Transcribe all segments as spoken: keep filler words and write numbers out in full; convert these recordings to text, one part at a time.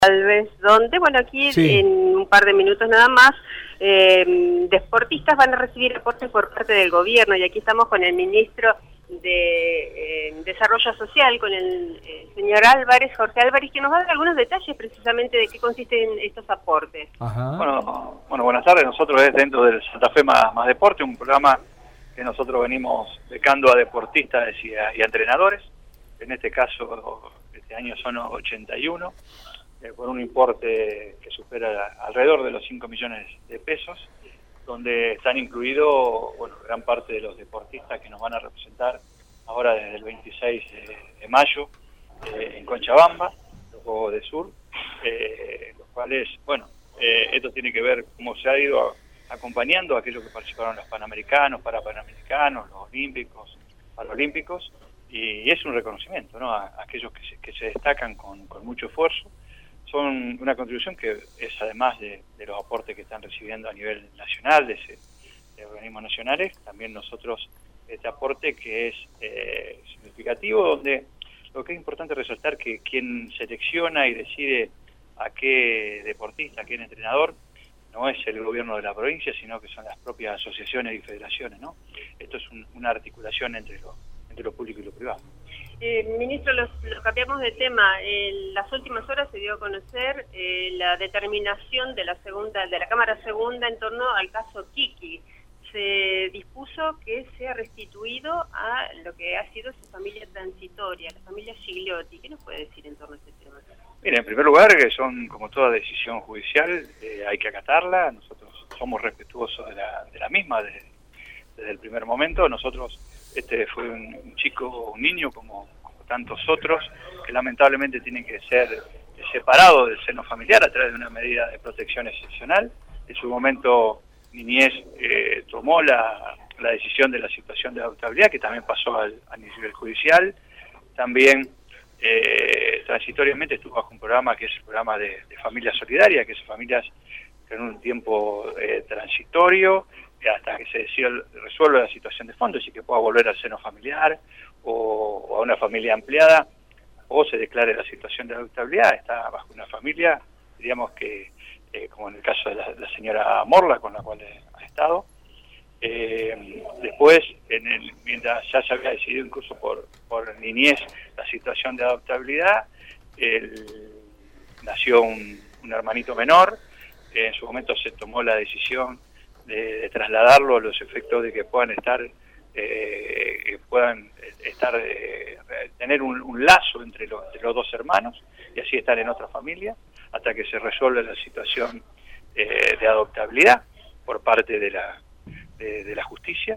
Alves, donde, bueno, aquí sí. en un par de minutos nada más, eh, deportistas van a recibir aportes por parte del gobierno, y aquí estamos con el ministro de eh, Desarrollo Social, con el eh, señor Álvarez, Jorge Álvarez, que nos va a dar algunos detalles precisamente de qué consisten estos aportes. Ajá. Bueno, bueno, buenas tardes. Nosotros es dentro del Santa Fe más, más Deporte, un programa que nosotros venimos becando a deportistas y a, y a entrenadores. En este caso, este año son ochenta y uno. Eh, por un importe que supera alrededor de los cinco millones de pesos, donde están incluidos, bueno, gran parte de los deportistas que nos van a representar ahora desde el veintiséis de mayo eh, en Cochabamba, los Juegos de Sur, eh, los cuales, bueno, eh, esto tiene que ver cómo se ha ido acompañando a aquellos que participaron en los Panamericanos, Parapanamericanos, los Olímpicos, Paralímpicos, y es un reconocimiento, ¿no?, a, a aquellos que se, que se destacan con, con mucho esfuerzo. Son una contribución que es, además de, de los aportes que están recibiendo a nivel nacional, de, ese, de organismos nacionales, también nosotros este aporte que es eh, significativo, donde lo que es importante resaltar que quien selecciona y decide a qué deportista, a qué entrenador, no es el gobierno de la provincia, sino que son las propias asociaciones y federaciones, ¿no? Esto es un, una articulación entre lo, entre lo público y lo privado. Eh, ministro, los, los cambiamos de tema. En las últimas horas se dio a conocer eh, la determinación de la segunda, de la Cámara Segunda en torno al caso Kiki. Se dispuso que sea restituido a lo que ha sido su familia transitoria, la familia Gigliotti. ¿Qué nos puede decir en torno a este tema? Mire, en primer lugar, que son, como toda decisión judicial, eh, hay que acatarla. Nosotros somos respetuosos de la, de la misma desde, desde el primer momento. Nosotros, este fue un, un chico, un niño, como, como tantos otros, que lamentablemente tienen que ser separados del seno familiar a través de una medida de protección excepcional. En su momento, Niñez eh, tomó la, la decisión de la situación de adoptabilidad, que también pasó al, a nivel judicial. También eh, transitoriamente estuvo bajo un programa que es el programa de, de familia solidaria, que es familias que en un tiempo eh, transitorio, hasta que se decida, resuelva la situación de fondo, y que pueda volver al seno familiar o, o a una familia ampliada, o se declare la situación de adoptabilidad, está bajo una familia, diríamos que, eh, como en el caso de la, la señora Morla, con la cual ha estado. Eh, después, en el, mientras ya se había decidido incluso por, por Niñez la situación de adoptabilidad, el, nació un, un hermanito menor. Eh, en su momento se tomó la decisión de, de trasladarlo a los efectos de que puedan estar, eh, que puedan estar, eh, tener un, un lazo entre, lo, entre los dos hermanos y así estar en otra familia hasta que se resuelva la situación eh, de adoptabilidad por parte de la de, de la justicia.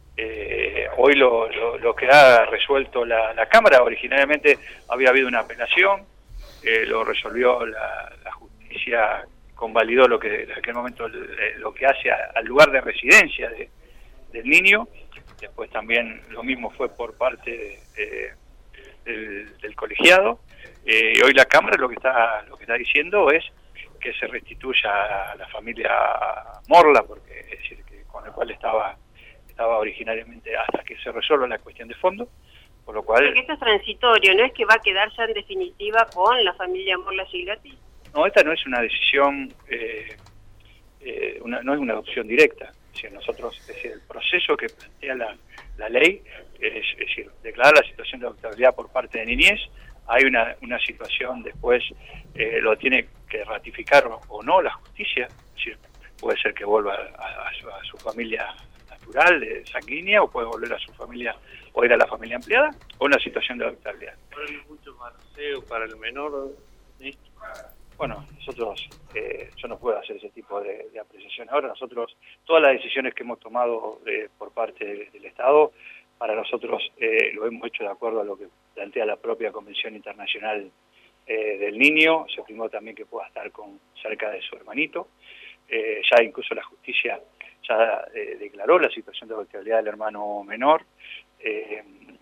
Eh, hoy lo, lo, lo que ha resuelto la, la Cámara, originalmente había habido una apelación, eh, lo resolvió la, la justicia, convalidó lo que en aquel momento lo que hace a, al lugar de residencia de, del niño. Después también lo mismo fue por parte de, de, del, del colegiado, eh, y hoy la Cámara lo que está lo que está diciendo es que se restituya a la familia Morla, porque es decir que con el cual estaba estaba originariamente, hasta que se resuelva la cuestión de fondo, por lo cual... Porque esto es transitorio, ¿no es que va a quedar ya en definitiva con la familia Morla Gigliotti? No, esta no es una decisión, eh, eh, una, no es una adopción directa. Es decir, nosotros, es decir, el proceso que plantea la, la ley es, es decir, declarar la situación de adoptabilidad por parte de Niñez. Hay una, una situación después, eh, lo tiene que ratificar o, o no la justicia. Es decir, puede ser que vuelva a, a, su, a su familia natural, de sanguínea, o puede volver a su familia o ir a la familia ampliada, o una situación de adoptabilidad. ¿Hay mucho manoseo para el menor? ¿Sí? Bueno, nosotros, eh, yo no puedo hacer ese tipo de, de apreciación. Ahora nosotros, todas las decisiones que hemos tomado eh, por parte de, del Estado, para nosotros eh, lo hemos hecho de acuerdo a lo que plantea la propia Convención Internacional eh, del Niño. Se primó también que pueda estar con cerca de su hermanito. Eh, ya incluso la justicia ya eh, declaró la situación de adoptabilidad del hermano menor. Eh,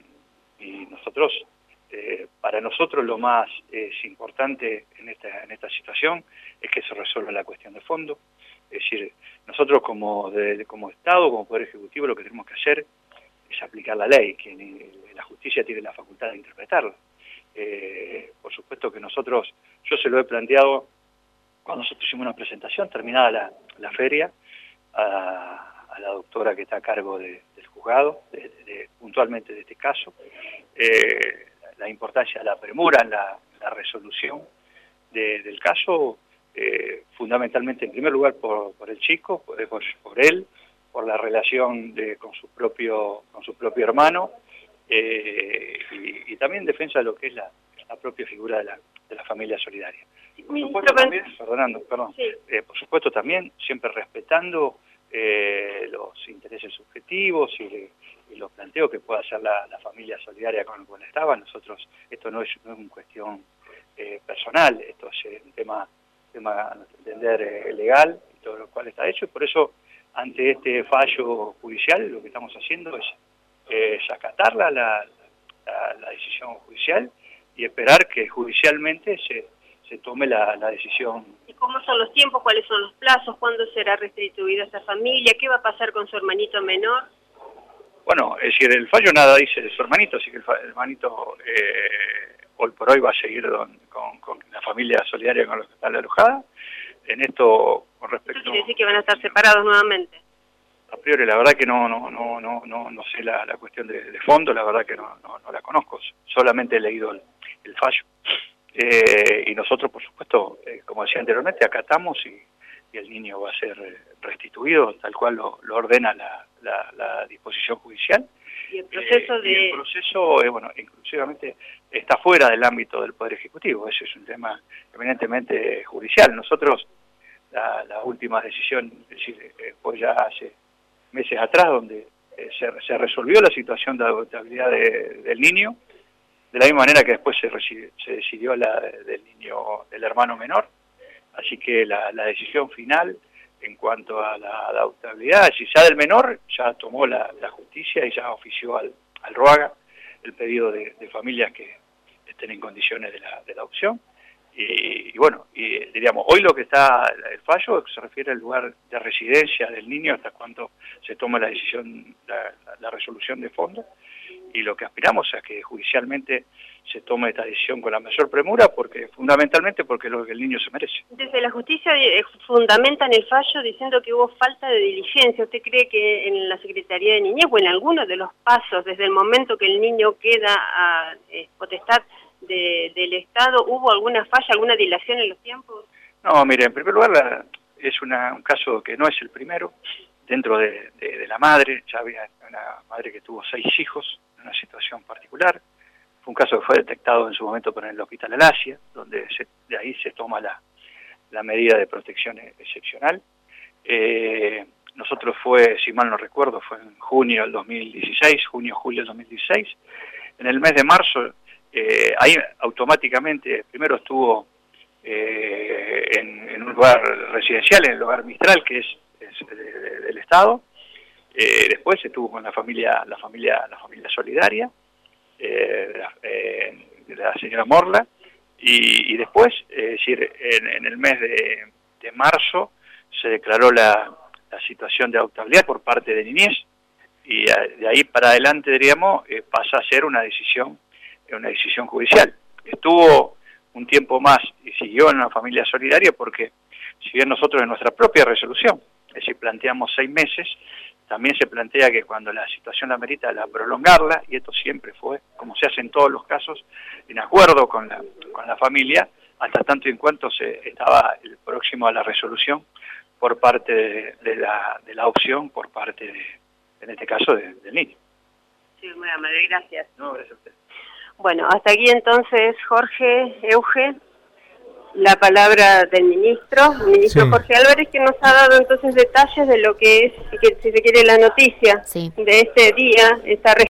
y nosotros... Eh, para nosotros lo más eh, es importante en esta, en esta situación es que se resuelva la cuestión de fondo. Es decir, nosotros como, de, como Estado, como Poder Ejecutivo, lo que tenemos que hacer es aplicar la ley, que la justicia tiene la facultad de interpretarla. Eh, por supuesto que nosotros yo se lo he planteado cuando nosotros hicimos una presentación, terminada la, la feria, a, a la doctora que está a cargo de, del juzgado, de, de, puntualmente de este caso, eh, la importancia de la premura en la, la resolución de, del caso, eh, fundamentalmente en primer lugar por, por el chico, por, por él, por la relación de, con su propio con su propio hermano, eh, y, y también defensa de lo que es la, la propia figura de la, de la familia solidaria. Y por supuesto también, perdonando, perdón, sí. eh, por supuesto también siempre respetando eh, los intereses subjetivos y, y los planteos que pueda hacer la, la familia solidaria con la cual estaba. Nosotros, esto no es, no es una cuestión eh, personal, esto es un tema, tema entender eh, legal, y todo lo cual está hecho, y por eso ante este fallo judicial lo que estamos haciendo es, es acatarla la, la, la decisión judicial y esperar que judicialmente se, se tome la, la decisión. ¿Y cómo son los tiempos? ¿Cuáles son los plazos? ¿Cuándo será restituida esa familia? ¿Qué va a pasar con su hermanito menor? Bueno, es decir, el fallo nada dice de su hermanito, así que el, el hermanito eh, hoy por hoy va a seguir don, con, con la familia solidaria con la que está alojada. En esto, con respecto... ¿Eso quiere decir que van a estar separados nuevamente? A priori, la verdad que no no no no no, no sé la, la cuestión de, de fondo, la verdad que no, no, no la conozco, solamente he leído el, el fallo. Eh, y nosotros, por supuesto, eh, como decía anteriormente, acatamos y, y el niño va a ser restituido, tal cual lo, lo ordena la, la, la disposición judicial. Y el proceso eh, de... Y el proceso, eh, bueno, inclusivamente está fuera del ámbito del Poder Ejecutivo, eso es un tema eminentemente judicial. Nosotros, la, la última decisión, es decir, eh, fue ya hace meses atrás, donde eh, se, se resolvió la situación de adoptabilidad de, del niño, de la misma manera que después se, se decidió la del niño, del hermano menor, así que la, la decisión final en cuanto a la adoptabilidad, si ya del menor, ya tomó la, la justicia y ya ofició al, al ROAGA el pedido de, de familias que estén en condiciones de la, de la adopción. Y, y bueno, y diríamos, hoy lo que está el fallo se refiere al lugar de residencia del niño hasta cuando se toma la decisión, la, la, la resolución de fondo, y lo que aspiramos es que judicialmente se tome esta decisión con la mayor premura, porque fundamentalmente porque es lo que el niño se merece. Desde la justicia fundamentan el fallo diciendo que hubo falta de diligencia. ¿Usted cree que en la Secretaría de Niñez o en alguno de los pasos, desde el momento que el niño queda a eh, potestad de, del Estado, hubo alguna falla, alguna dilación en los tiempos? No, mire, en primer lugar la, es una, un caso que no es el primero. Dentro de, de, de la madre, ya había una madre que tuvo seis hijos en una situación particular. Fue un caso que fue detectado en su momento por el Hospital Alasia, donde se, de ahí se toma la, la medida de protección excepcional. Eh, nosotros fue, si mal no recuerdo, fue en junio del dos mil dieciséis, junio-julio del dos mil dieciséis. En el mes de marzo, eh, ahí automáticamente, primero estuvo eh, en, en un lugar residencial, en el hogar Mistral, que es, es de, de, del Estado. Eh, después estuvo con la familia, la familia, la familia solidaria, eh, de, la, eh, de la señora Morla, y, y después, es decir, en, en el mes de, de marzo se declaró la, la situación de adoptabilidad por parte de Niñez, y de ahí para adelante, diríamos, eh, pasa a ser una decisión, una decisión judicial. Estuvo un tiempo más y siguió en una familia solidaria porque, si bien nosotros en nuestra propia resolución, es decir, planteamos seis meses, también se plantea que cuando la situación la amerita, la prolongarla, y esto siempre fue, como se hace en todos los casos, en acuerdo con la, con la familia, hasta tanto y en cuanto se estaba el próximo a la resolución por parte de, de, la, de la opción, por parte, de, en este caso, de, del niño. Sí, muy amable, gracias. No, gracias a usted. Bueno, hasta aquí entonces, Jorge, Euge, la palabra del ministro, el ministro sí. Jorge Álvarez, que nos ha dado entonces detalles de lo que es, si se quiere, la noticia sí. de este día, esta